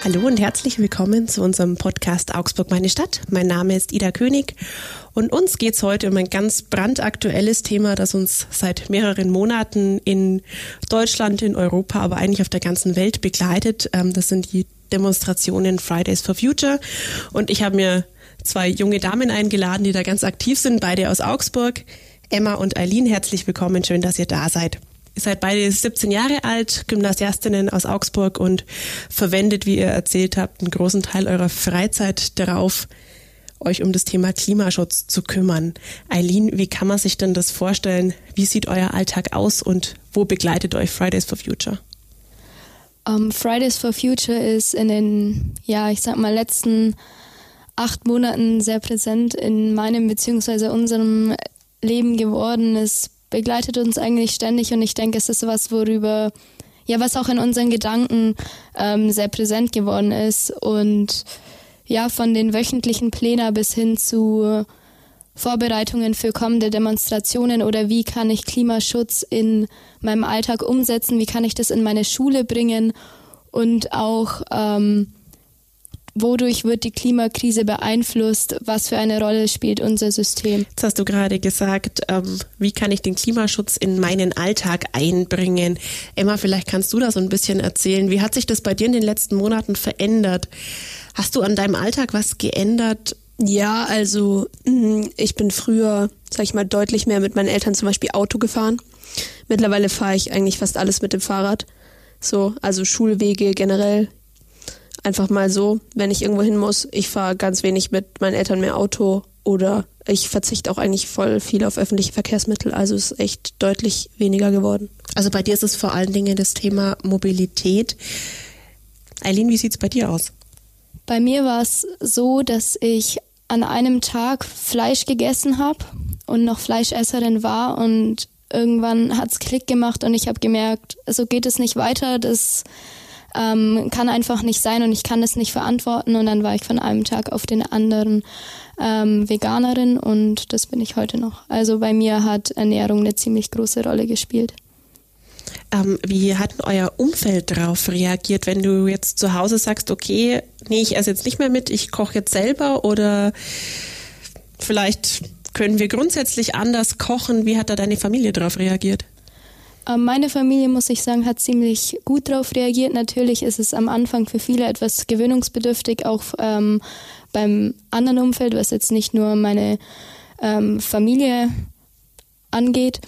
Hallo und herzlich willkommen zu unserem Podcast Augsburg meine Stadt. Mein Name ist Ida König und uns geht es heute um ein ganz brandaktuelles Thema, das uns seit mehreren Monaten in Deutschland, in Europa, aber eigentlich auf der ganzen Welt begleitet. Das sind die Demonstrationen Fridays for Future und ich habe mir zwei junge Damen eingeladen, die da ganz aktiv sind, beide aus Augsburg. Emma und Eileen, herzlich willkommen, schön, dass ihr da seid. Ihr seid beide 17 Jahre alt, Gymnasiastinnen aus Augsburg und verwendet, wie ihr erzählt habt, einen großen Teil eurer Freizeit darauf, euch um das Thema Klimaschutz zu kümmern. Eileen, wie kann man sich denn das vorstellen? Wie sieht euer Alltag aus und wo begleitet euch Fridays for Future? Fridays for Future ist in den, letzten 8 Monaten sehr präsent in meinem bzw. unserem Leben geworden. Es begleitet uns eigentlich ständig und ich denke, es ist was, was auch in unseren Gedanken sehr präsent geworden ist und von den wöchentlichen Plänen bis hin zu Vorbereitungen für kommende Demonstrationen oder wie kann ich Klimaschutz in meinem Alltag umsetzen, wie kann ich das in meine Schule bringen und auch wodurch wird die Klimakrise beeinflusst, was für eine Rolle spielt unser System. Jetzt hast du gerade gesagt, wie kann ich den Klimaschutz in meinen Alltag einbringen? Emma, vielleicht kannst du da so ein bisschen erzählen. Wie hat sich das bei dir in den letzten Monaten verändert? Hast du an deinem Alltag was geändert? Ja, also ich bin früher, deutlich mehr mit meinen Eltern zum Beispiel Auto gefahren. Mittlerweile fahre ich eigentlich fast alles mit dem Fahrrad. So, also Schulwege generell. Einfach mal so, wenn ich irgendwo hin muss. Ich fahre ganz wenig mit meinen Eltern mehr Auto oder ich verzichte auch eigentlich voll viel auf öffentliche Verkehrsmittel. Also es ist echt deutlich weniger geworden. Also bei dir ist es vor allen Dingen das Thema Mobilität. Eileen, wie sieht es bei dir aus? Bei mir war es so, dass ich an einem Tag Fleisch gegessen habe und noch Fleischesserin war und irgendwann hat es Klick gemacht und ich habe gemerkt, so geht es nicht weiter, das kann einfach nicht sein und ich kann das nicht verantworten und dann war ich von einem Tag auf den anderen Veganerin und das bin ich heute noch. Also bei mir hat Ernährung eine ziemlich große Rolle gespielt. Wie hat euer Umfeld darauf reagiert, wenn du jetzt zu Hause sagst, okay, nee, ich esse jetzt nicht mehr mit, ich koche jetzt selber oder vielleicht können wir grundsätzlich anders kochen? Wie hat da deine Familie darauf reagiert? Meine Familie, muss ich sagen, hat ziemlich gut darauf reagiert. Natürlich ist es am Anfang für viele etwas gewöhnungsbedürftig, auch beim anderen Umfeld, was jetzt nicht nur meine Familie angeht.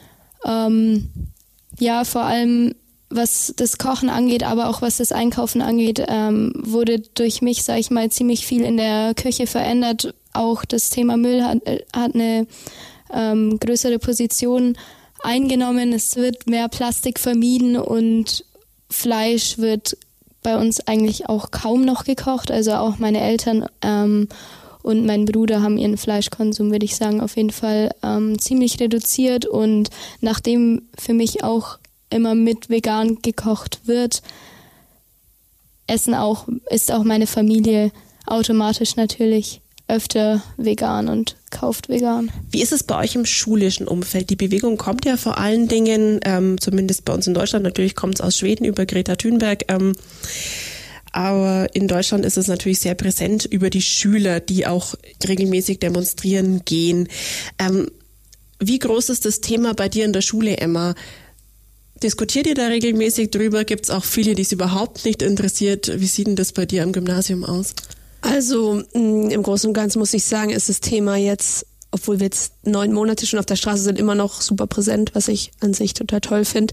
Vor allem was das Kochen angeht, aber auch was das Einkaufen angeht, wurde durch mich, ziemlich viel in der Küche verändert. Auch das Thema Müll hat eine größere Position eingenommen. Es wird mehr Plastik vermieden und Fleisch wird bei uns eigentlich auch kaum noch gekocht. Also auch meine Eltern und mein Bruder haben ihren Fleischkonsum, würde ich sagen, auf jeden Fall ziemlich reduziert. Und nachdem für mich auch immer mit vegan gekocht wird, ist auch meine Familie automatisch natürlich öfter vegan und kauft vegan. Wie ist es bei euch im schulischen Umfeld? Die Bewegung kommt ja vor allen Dingen, zumindest bei uns in Deutschland, natürlich kommt es aus Schweden über Greta Thunberg, aber in Deutschland ist es natürlich sehr präsent über die Schüler, die auch regelmäßig demonstrieren gehen. Wie groß ist das Thema bei dir in der Schule, Emma? Diskutiert ihr da regelmäßig drüber? Gibt es auch viele, die es überhaupt nicht interessiert? Wie sieht denn das bei dir am Gymnasium aus? Also im Großen und Ganzen muss ich sagen, ist das Thema jetzt, obwohl wir jetzt 9 Monate schon auf der Straße sind, immer noch super präsent, was ich an sich total toll finde.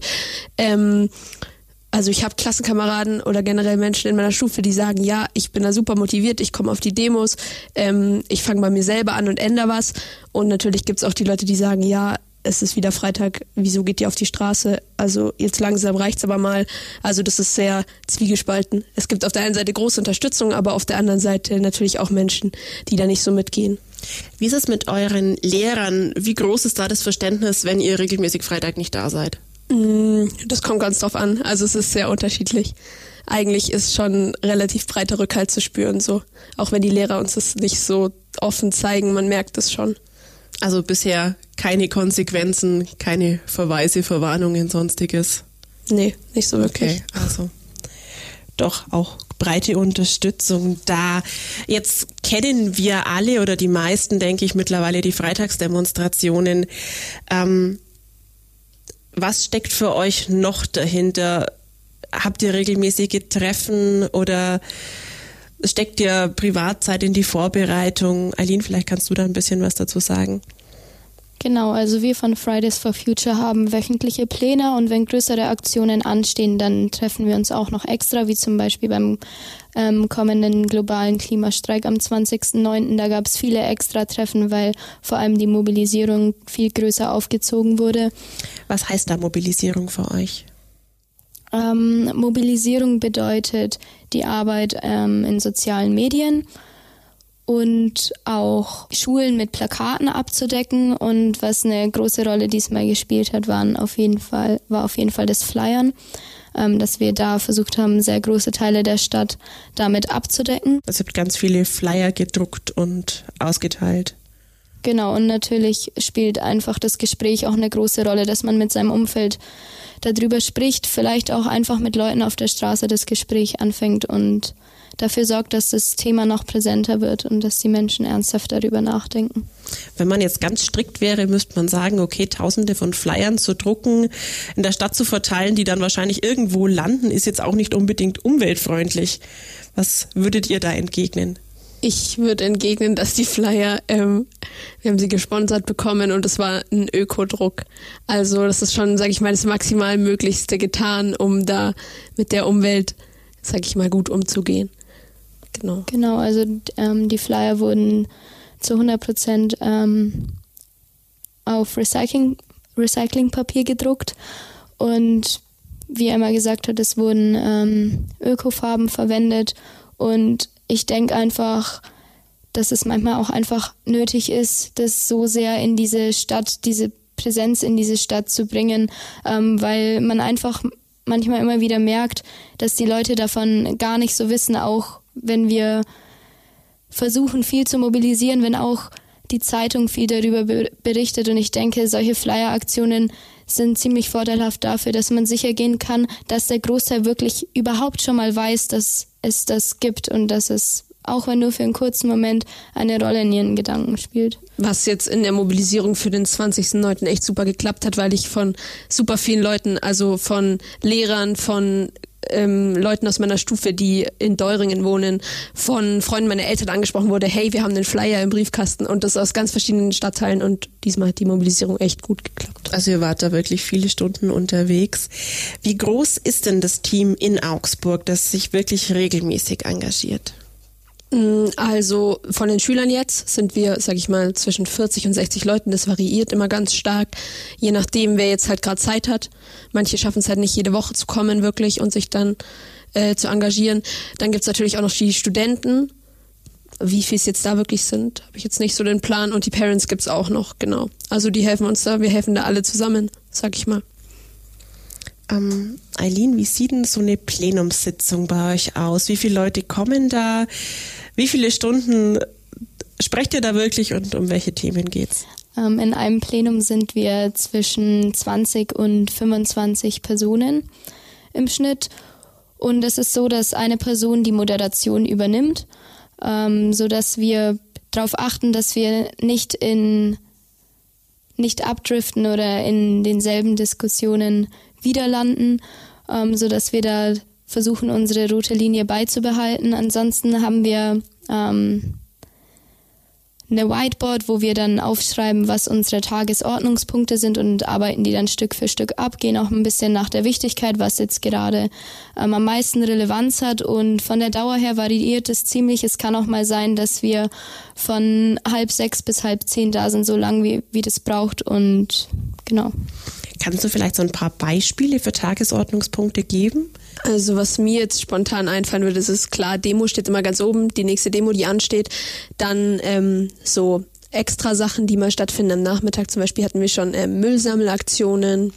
Also ich habe Klassenkameraden oder generell Menschen in meiner Stufe, die sagen, ja, ich bin da super motiviert, ich komme auf die Demos, ich fange bei mir selber an und ändere was. Und natürlich gibt es auch die Leute, die sagen, ja, es ist wieder Freitag, wieso geht ihr auf die Straße? Also jetzt langsam reicht's aber mal. Also das ist sehr zwiegespalten. Es gibt auf der einen Seite große Unterstützung, aber auf der anderen Seite natürlich auch Menschen, die da nicht so mitgehen. Wie ist es mit euren Lehrern? Wie groß ist da das Verständnis, wenn ihr regelmäßig Freitag nicht da seid? Das kommt ganz drauf an. Also es ist sehr unterschiedlich. Eigentlich ist schon relativ breiter Rückhalt zu spüren, so. Auch wenn die Lehrer uns das nicht so offen zeigen, man merkt es schon. Also bisher keine Konsequenzen, keine Verweise, Verwarnungen, sonstiges? Nee, nicht so wirklich. Okay, also doch auch breite Unterstützung da. Jetzt kennen wir alle oder die meisten, denke ich, mittlerweile die Freitagsdemonstrationen. Was steckt für euch noch dahinter? Habt ihr regelmäßige Treffen oder steckt ihr Privatzeit in die Vorbereitung? Eileen, vielleicht kannst du da ein bisschen was dazu sagen. Genau, also wir von Fridays for Future haben wöchentliche Pläne und wenn größere Aktionen anstehen, dann treffen wir uns auch noch extra, wie zum Beispiel beim kommenden globalen Klimastreik am 20.09. Da gab es viele Extra-Treffen, weil vor allem die Mobilisierung viel größer aufgezogen wurde. Was heißt da Mobilisierung für euch? Mobilisierung bedeutet die Arbeit in sozialen Medien und auch Schulen mit Plakaten abzudecken. Und was eine große Rolle diesmal gespielt hat, war auf jeden Fall das Flyern, dass wir da versucht haben, sehr große Teile der Stadt damit abzudecken. Es gibt ganz viele Flyer gedruckt und ausgeteilt. Genau, und natürlich spielt einfach das Gespräch auch eine große Rolle, dass man mit seinem Umfeld darüber spricht, vielleicht auch einfach mit Leuten auf der Straße das Gespräch anfängt und dafür sorgt, dass das Thema noch präsenter wird und dass die Menschen ernsthaft darüber nachdenken. Wenn man jetzt ganz strikt wäre, müsste man sagen, okay, Tausende von Flyern zu drucken, in der Stadt zu verteilen, die dann wahrscheinlich irgendwo landen, ist jetzt auch nicht unbedingt umweltfreundlich. Was würdet ihr da entgegnen? Ich würde entgegnen, dass die Flyer, wir haben sie gesponsert bekommen und es war ein Ökodruck. Also das ist schon, sage ich mal, das maximal Möglichste getan, um da mit der Umwelt, sage ich mal, gut umzugehen. Genau, also die Flyer wurden zu 100% auf Recyclingpapier gedruckt und wie Emma gesagt hat, es wurden Ökofarben verwendet und ich denke einfach, dass es manchmal auch einfach nötig ist, das so sehr in diese Stadt, diese Präsenz in diese Stadt zu bringen, weil man einfach manchmal immer wieder merkt, dass die Leute davon gar nicht so wissen, auch wenn wir versuchen, viel zu mobilisieren, wenn auch die Zeitung viel darüber berichtet. Und ich denke, solche Flyer-Aktionen sind ziemlich vorteilhaft dafür, dass man sicher gehen kann, dass der Großteil wirklich überhaupt schon mal weiß, dass es das gibt und dass es, auch wenn nur für einen kurzen Moment, eine Rolle in ihren Gedanken spielt. Was jetzt in der Mobilisierung für den 20.09. echt super geklappt hat, weil ich von super vielen Leuten, also von Lehrern, von Leuten aus meiner Stufe, die in Deuringen wohnen, von Freunden meiner Eltern angesprochen wurde, hey, wir haben einen Flyer im Briefkasten und das aus ganz verschiedenen Stadtteilen und diesmal hat die Mobilisierung echt gut geklappt. Also ihr wart da wirklich viele Stunden unterwegs. Wie groß ist denn das Team in Augsburg, das sich wirklich regelmäßig engagiert? Also von den Schülern jetzt sind wir, sag ich mal, zwischen 40 und 60 Leuten. Das variiert immer ganz stark, je nachdem, wer jetzt halt gerade Zeit hat. Manche schaffen es halt nicht, jede Woche zu kommen wirklich und sich dann zu engagieren. Dann gibt's natürlich auch noch die Studenten. Wie viel es jetzt da wirklich sind, habe ich jetzt nicht so den Plan. Und die Parents gibt's auch noch, genau. Also die helfen uns da, wir helfen da alle zusammen, sag ich mal. Eileen, wie sieht denn so eine Plenumssitzung bei euch aus? Wie viele Leute kommen da? Wie viele Stunden sprecht ihr da wirklich und um welche Themen geht's? In einem Plenum sind wir zwischen 20 und 25 Personen im Schnitt. Und es ist so, dass eine Person die Moderation übernimmt, sodass wir darauf achten, dass wir nicht abdriften oder in denselben Diskussionen wieder landen, sodass wir da versuchen, unsere rote Linie beizubehalten. Ansonsten haben wir eine Whiteboard, wo wir dann aufschreiben, was unsere Tagesordnungspunkte sind und arbeiten die dann Stück für Stück ab, gehen auch ein bisschen nach der Wichtigkeit, was jetzt gerade am meisten Relevanz hat und von der Dauer her variiert es ziemlich. Es kann auch mal sein, dass wir von 5:30 bis 9:30 da sind, so lang wie das braucht und genau. Kannst du vielleicht so ein paar Beispiele für Tagesordnungspunkte geben? Also was mir jetzt spontan einfallen würde, das ist klar, Demo steht immer ganz oben, die nächste Demo, die ansteht. Dann so extra Sachen, die mal stattfinden am Nachmittag. Zum Beispiel hatten wir schon Müllsammelaktionen.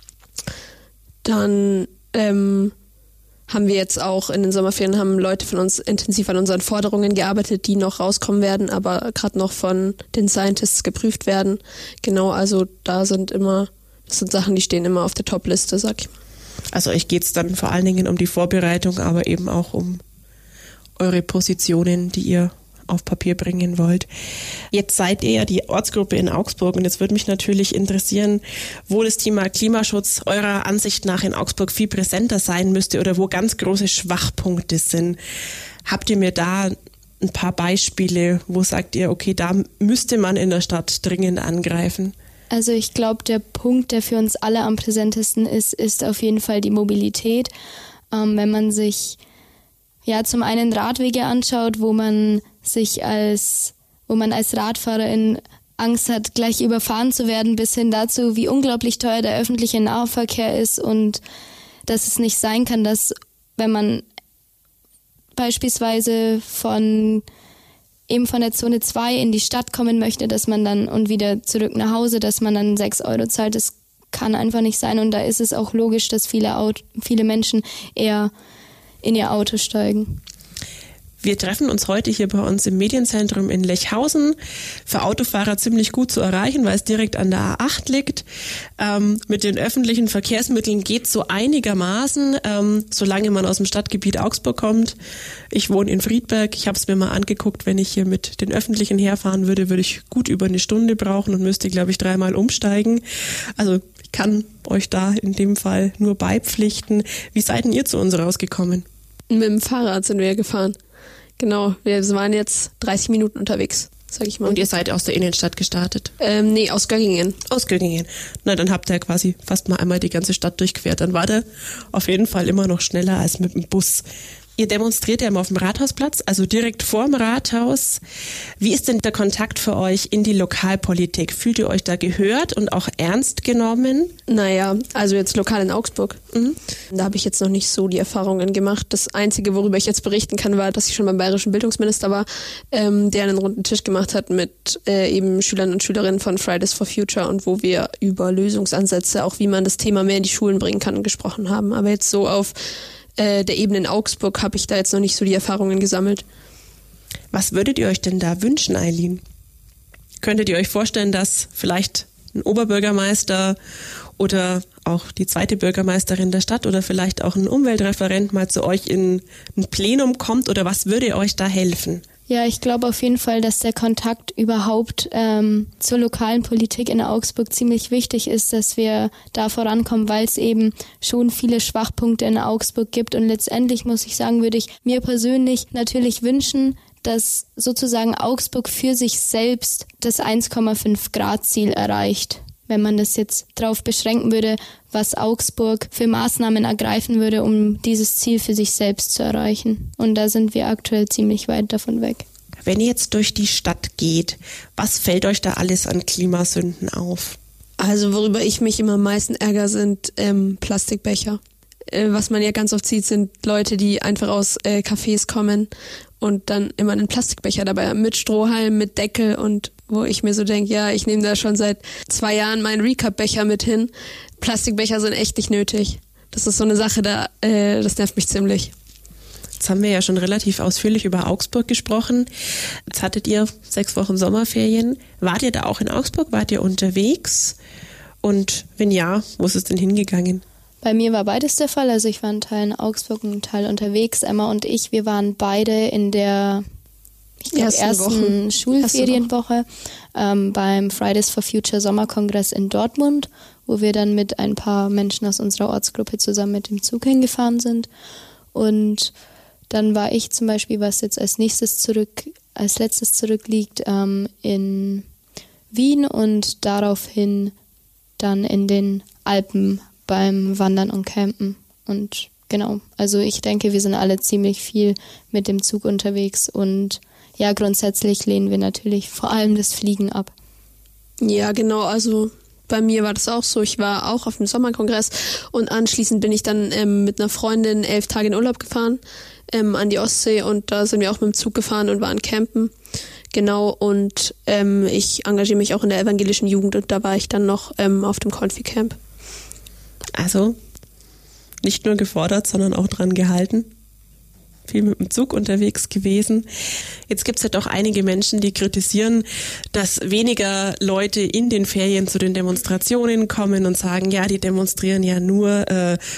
Dann haben wir jetzt auch in den Sommerferien, haben Leute von uns intensiv an unseren Forderungen gearbeitet, die noch rauskommen werden, aber gerade noch von den Scientists geprüft werden. Genau, also das sind Sachen, die stehen immer auf der Top-Liste, sag ich mal. Also euch geht's dann vor allen Dingen um die Vorbereitung, aber eben auch um eure Positionen, die ihr auf Papier bringen wollt. Jetzt seid ihr ja die Ortsgruppe in Augsburg und jetzt würde mich natürlich interessieren, wo das Thema Klimaschutz eurer Ansicht nach in Augsburg viel präsenter sein müsste oder wo ganz große Schwachpunkte sind. Habt ihr mir da ein paar Beispiele, wo sagt ihr, okay, da müsste man in der Stadt dringend angreifen? Also ich glaube, der Punkt, der für uns alle am präsentesten ist auf jeden Fall die Mobilität. Wenn man sich zum einen Radwege anschaut, wo man als Radfahrerin Angst hat, gleich überfahren zu werden, bis hin dazu, wie unglaublich teuer der öffentliche Nahverkehr ist und dass es nicht sein kann, dass wenn man beispielsweise von der Zone 2 in die Stadt kommen möchte, dass man dann und wieder zurück nach Hause, dass man dann 6 € zahlt, das kann einfach nicht sein und da ist es auch logisch, dass viele Menschen eher in ihr Auto steigen. Wir treffen uns heute hier bei uns im Medienzentrum in Lechhausen. Für Autofahrer ziemlich gut zu erreichen, weil es direkt an der A8 liegt. Mit den öffentlichen Verkehrsmitteln geht es so einigermaßen, solange man aus dem Stadtgebiet Augsburg kommt. Ich wohne in Friedberg. Ich habe es mir mal angeguckt. Wenn ich hier mit den Öffentlichen herfahren würde, würde ich gut über eine Stunde brauchen und müsste, glaube ich, 3-mal umsteigen. Also ich kann euch da in dem Fall nur beipflichten. Wie seid denn ihr zu uns rausgekommen? Mit dem Fahrrad sind wir ja gefahren. Genau, wir waren jetzt 30 Minuten unterwegs, sag ich mal. Und ihr seid aus der Innenstadt gestartet? Nee, aus Göggingen. Aus Göggingen. Na, dann habt ihr quasi fast mal einmal die ganze Stadt durchquert. Dann war der auf jeden Fall immer noch schneller als mit dem Bus. Ihr demonstriert ja immer auf dem Rathausplatz, also direkt vorm Rathaus. Wie ist denn der Kontakt für euch in die Lokalpolitik? Fühlt ihr euch da gehört und auch ernst genommen? Naja, also jetzt lokal in Augsburg. Da habe ich jetzt noch nicht so die Erfahrungen gemacht. Das Einzige, worüber ich jetzt berichten kann, war, dass ich schon beim bayerischen Bildungsminister war, der einen runden Tisch gemacht hat mit eben Schülern und Schülerinnen von Fridays for Future und wo wir über Lösungsansätze, auch wie man das Thema mehr in die Schulen bringen kann, gesprochen haben. Aber jetzt so auf der Ebene in Augsburg habe ich da jetzt noch nicht so die Erfahrungen gesammelt. Was würdet ihr euch denn da wünschen, Eileen? Könntet ihr euch vorstellen, dass vielleicht ein Oberbürgermeister oder auch die zweite Bürgermeisterin der Stadt oder vielleicht auch ein Umweltreferent mal zu euch in ein Plenum kommt oder was würde euch da helfen? Ja, ich glaube auf jeden Fall, dass der Kontakt überhaupt zur lokalen Politik in Augsburg ziemlich wichtig ist, dass wir da vorankommen, weil es eben schon viele Schwachpunkte in Augsburg gibt. Und letztendlich muss ich sagen, würde ich mir persönlich natürlich wünschen, dass sozusagen Augsburg für sich selbst das 1,5 Grad Ziel erreicht. Wenn man das jetzt drauf beschränken würde, was Augsburg für Maßnahmen ergreifen würde, um dieses Ziel für sich selbst zu erreichen. Und da sind wir aktuell ziemlich weit davon weg. Wenn ihr jetzt durch die Stadt geht, was fällt euch da alles an Klimasünden auf? Also worüber ich mich immer am meisten ärgere, sind Plastikbecher. Was man ja ganz oft sieht, sind Leute, die einfach aus Cafés kommen und dann immer einen Plastikbecher dabei haben, mit Strohhalm, mit Deckel und wo ich mir so denke, ja, ich nehme da schon seit 2 Jahren meinen Recap-Becher mit hin. Plastikbecher sind echt nicht nötig. Das ist so eine Sache, das nervt mich ziemlich. Jetzt haben wir ja schon relativ ausführlich über Augsburg gesprochen. Jetzt hattet ihr 6 Wochen Sommerferien. Wart ihr da auch in Augsburg? Wart ihr unterwegs? Und wenn ja, wo ist es denn hingegangen? Bei mir war beides der Fall. Also ich war einen Teil in Augsburg und einen Teil unterwegs. Emma und ich, wir waren beide in der ersten Schulferienwoche beim Fridays for Future Sommerkongress in Dortmund, wo wir dann mit ein paar Menschen aus unserer Ortsgruppe zusammen mit dem Zug hingefahren sind. Und dann war ich zum Beispiel, was jetzt als letztes zurückliegt, in Wien und daraufhin dann in den Alpen beim Wandern und Campen. Und genau, also ich denke, wir sind alle ziemlich viel mit dem Zug unterwegs und ja, grundsätzlich lehnen wir natürlich vor allem das Fliegen ab. Ja, genau, also bei mir war das auch so. Ich war auch auf dem Sommerkongress und anschließend bin ich dann mit einer Freundin 11 Tage in Urlaub gefahren an die Ostsee und da sind wir auch mit dem Zug gefahren und waren campen. Genau, und ich engagiere mich auch in der evangelischen Jugend und da war ich dann noch auf dem Konfi-Camp. Also nicht nur gefordert, sondern auch dran gehalten. Viel mit dem Zug unterwegs gewesen. Jetzt gibt es ja doch einige Menschen, die kritisieren, dass weniger Leute in den Ferien zu den Demonstrationen kommen und sagen, ja, die demonstrieren ja nur,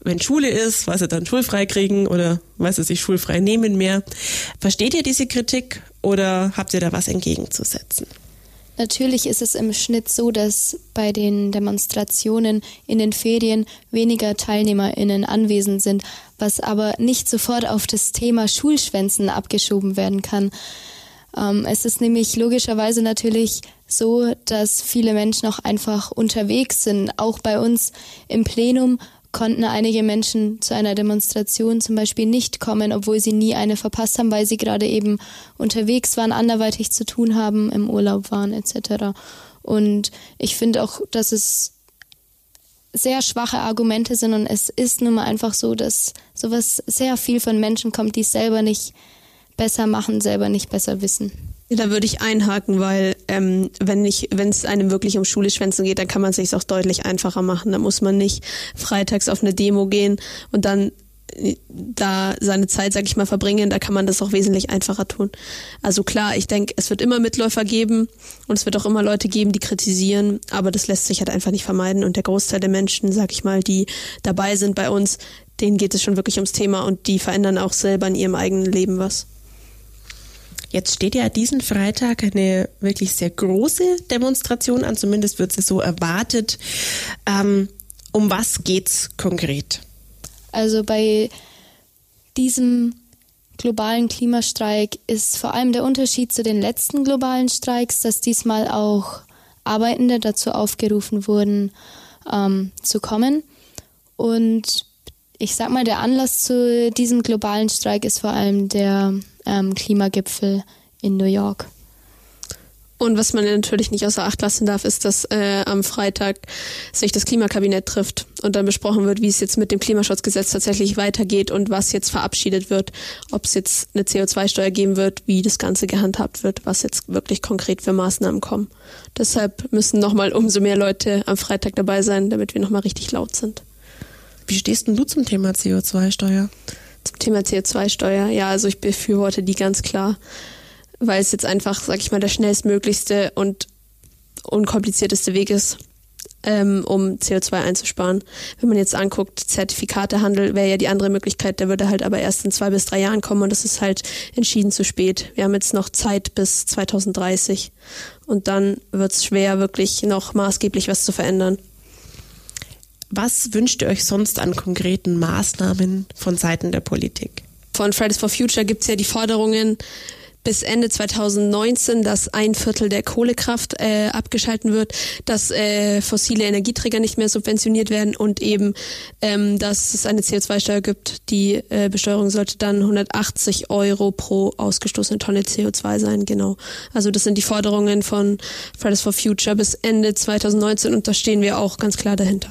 wenn Schule ist, weil sie dann schulfrei kriegen oder weil sie sich schulfrei nehmen mehr. Versteht ihr diese Kritik oder habt ihr da was entgegenzusetzen? Natürlich ist es im Schnitt so, dass bei den Demonstrationen in den Ferien weniger TeilnehmerInnen anwesend sind, was aber nicht sofort auf das Thema Schulschwänzen abgeschoben werden kann. Es ist nämlich logischerweise natürlich so, dass viele Menschen auch einfach unterwegs sind. Auch bei uns im Plenum konnten einige Menschen zu einer Demonstration zum Beispiel nicht kommen, obwohl sie nie eine verpasst haben, weil sie gerade eben unterwegs waren, anderweitig zu tun haben, im Urlaub waren etc. Und ich finde auch, dass es sehr schwache Argumente sind und es ist nun mal einfach so, dass sowas sehr viel von Menschen kommt, die es selber nicht besser machen, selber nicht besser wissen. Da würde ich einhaken, weil wenn es einem wirklich um Schule-Schwänzen geht, dann kann man es sich auch deutlich einfacher machen. Da muss man nicht freitags auf eine Demo gehen und dann da seine Zeit, sag ich mal, verbringen. Da kann man das auch wesentlich einfacher tun. Also klar, ich denke, es wird immer Mitläufer geben und es wird auch immer Leute geben, die kritisieren, aber das lässt sich halt einfach nicht vermeiden. Und der Großteil der Menschen, sag ich mal, die dabei sind bei uns, denen geht es schon wirklich ums Thema und die verändern auch selber in ihrem eigenen Leben was. Jetzt steht ja diesen Freitag eine wirklich sehr große Demonstration an, zumindest wird sie so erwartet. Um was geht's konkret? Also bei diesem globalen Klimastreik ist vor allem der Unterschied zu den letzten globalen Streiks, dass diesmal auch Arbeitende dazu aufgerufen wurden, zu kommen. Und ich sag mal, der Anlass zu diesem globalen Streik ist vor allem der Klimagipfel in New York. Und was man natürlich nicht außer Acht lassen darf, ist, dass am Freitag sich das Klimakabinett trifft und dann besprochen wird, wie es jetzt mit dem Klimaschutzgesetz tatsächlich weitergeht und was jetzt verabschiedet wird, ob es jetzt eine CO2-Steuer geben wird, wie das Ganze gehandhabt wird, was jetzt wirklich konkret für Maßnahmen kommen. Deshalb müssen nochmal umso mehr Leute am Freitag dabei sein, damit wir nochmal richtig laut sind. Wie stehst denn du zum Thema CO2-Steuer? Zum Thema CO2-Steuer, ja, also ich befürworte die ganz klar, weil es jetzt einfach, sag ich mal, der schnellstmöglichste und unkomplizierteste Weg ist, um CO2 einzusparen. Wenn man jetzt anguckt, Zertifikatehandel wäre ja die andere Möglichkeit, der würde halt aber erst in 2 bis 3 Jahren kommen und das ist halt entschieden zu spät. Wir haben jetzt noch Zeit bis 2030 und dann wird es schwer, wirklich noch maßgeblich was zu verändern. Was wünscht ihr euch sonst an konkreten Maßnahmen von Seiten der Politik? Von Fridays for Future gibt es ja die Forderungen bis Ende 2019, dass 1/4 der Kohlekraft abgeschalten wird, dass fossile Energieträger nicht mehr subventioniert werden und eben, dass es eine CO2-Steuer gibt. Die Besteuerung sollte dann 180 € pro ausgestoßene Tonne CO2 sein, genau. Also das sind die Forderungen von Fridays for Future bis Ende 2019 und da stehen wir auch ganz klar dahinter.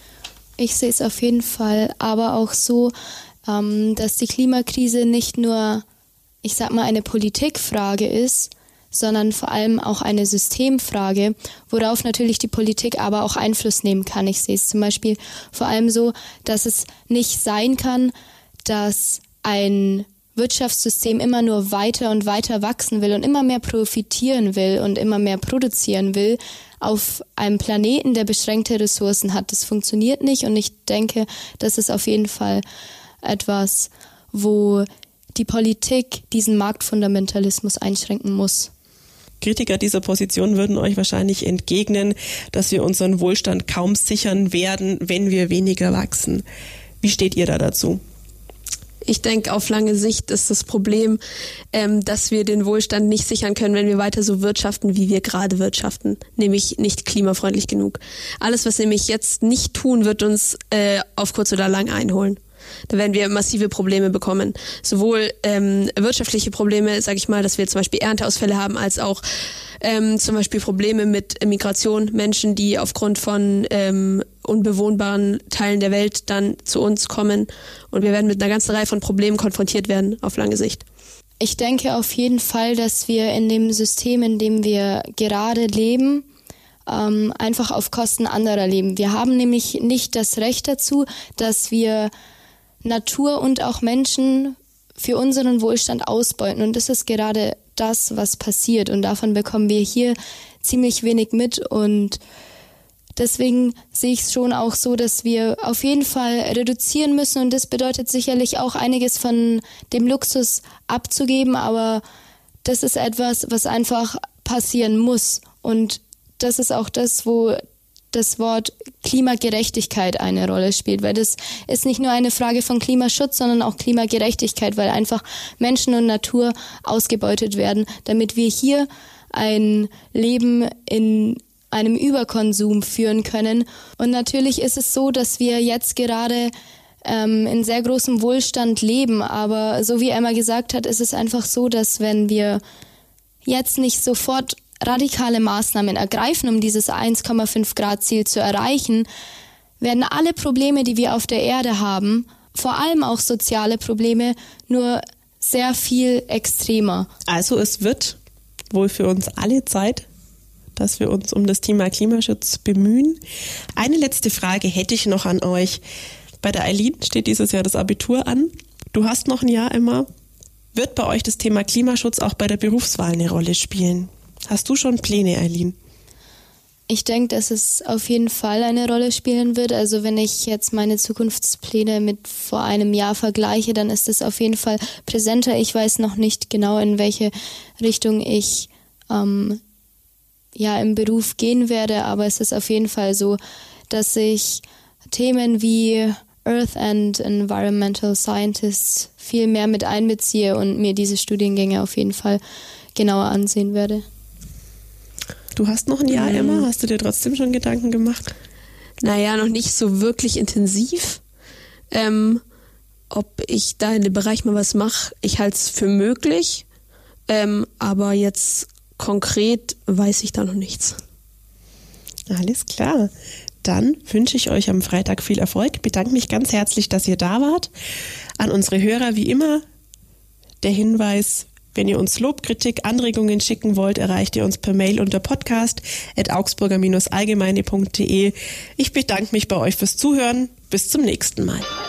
Ich sehe es auf jeden Fall, aber auch so, dass die Klimakrise nicht nur, ich sag mal, eine Politikfrage ist, sondern vor allem auch eine Systemfrage, worauf natürlich die Politik aber auch Einfluss nehmen kann. Ich sehe es zum Beispiel vor allem so, dass es nicht sein kann, dass ein Wirtschaftssystem immer nur weiter und weiter wachsen will und immer mehr profitieren will und immer mehr produzieren will auf einem Planeten, der beschränkte Ressourcen hat. Das funktioniert nicht und ich denke, das ist auf jeden Fall etwas, wo die Politik diesen Marktfundamentalismus einschränken muss. Kritiker dieser Position würden euch wahrscheinlich entgegnen, dass wir unseren Wohlstand kaum sichern werden, wenn wir weniger wachsen. Wie steht ihr da dazu? Ich denke, auf lange Sicht ist das Problem, dass wir den Wohlstand nicht sichern können, wenn wir weiter so wirtschaften, wie wir gerade wirtschaften, nämlich nicht klimafreundlich genug. Alles, was wir nämlich jetzt nicht tun, wird uns auf kurz oder lang einholen. Da werden wir massive Probleme bekommen. Sowohl wirtschaftliche Probleme, sage ich mal, dass wir zum Beispiel Ernteausfälle haben, als auch zum Beispiel Probleme mit Migration, Menschen, die aufgrund von unbewohnbaren Teilen der Welt dann zu uns kommen. Und wir werden mit einer ganzen Reihe von Problemen konfrontiert werden auf lange Sicht. Ich denke auf jeden Fall, dass wir in dem System, in dem wir gerade leben, einfach auf Kosten anderer leben. Wir haben nämlich nicht das Recht dazu, dass wir Natur und auch Menschen für unseren Wohlstand ausbeuten. Und das ist gerade das, was passiert. Und davon bekommen wir hier ziemlich wenig mit. Und deswegen sehe ich es schon auch so, dass wir auf jeden Fall reduzieren müssen und das bedeutet sicherlich auch einiges von dem Luxus abzugeben, aber das ist etwas, was einfach passieren muss und das ist auch das, wo das Wort Klimagerechtigkeit eine Rolle spielt, weil das ist nicht nur eine Frage von Klimaschutz, sondern auch Klimagerechtigkeit, weil einfach Menschen und Natur ausgebeutet werden, damit wir hier ein Leben in einem Überkonsum führen können. Und natürlich ist es so, dass wir jetzt gerade in sehr großem Wohlstand leben, aber so wie Emma gesagt hat, ist es einfach so, dass wenn wir jetzt nicht sofort radikale Maßnahmen ergreifen, um dieses 1,5 Grad Ziel zu erreichen, werden alle Probleme, die wir auf der Erde haben, vor allem auch soziale Probleme, nur sehr viel extremer. Also es wird wohl für uns alle Zeit, dass wir uns um das Thema Klimaschutz bemühen. Eine letzte Frage hätte ich noch an euch. Bei der Eileen steht dieses Jahr das Abitur an. Du hast noch ein Jahr, Emma. Wird bei euch das Thema Klimaschutz auch bei der Berufswahl eine Rolle spielen? Hast du schon Pläne, Eileen? Ich denke, dass es auf jeden Fall eine Rolle spielen wird. Also wenn ich jetzt meine Zukunftspläne mit vor einem Jahr vergleiche, dann ist es auf jeden Fall präsenter. Ich weiß noch nicht genau, in welche Richtung ich im Beruf gehen werde, aber es ist auf jeden Fall so, dass ich Themen wie Earth and Environmental Scientists viel mehr mit einbeziehe und mir diese Studiengänge auf jeden Fall genauer ansehen werde. Du hast noch ein Jahr, Emma. Hast du dir trotzdem schon Gedanken gemacht? Naja, noch nicht so wirklich intensiv. Ob ich da in dem Bereich mal was mache, ich halte es für möglich. Aber jetzt konkret weiß ich da noch nichts. Alles klar. Dann wünsche ich euch am Freitag viel Erfolg. Bedanke mich ganz herzlich, dass ihr da wart. An unsere Hörer wie immer der Hinweis: Wenn ihr uns Lob, Kritik, Anregungen schicken wollt, erreicht ihr uns per Mail unter podcast@augsburger-allgemeine.de. Ich bedanke mich bei euch fürs Zuhören. Bis zum nächsten Mal.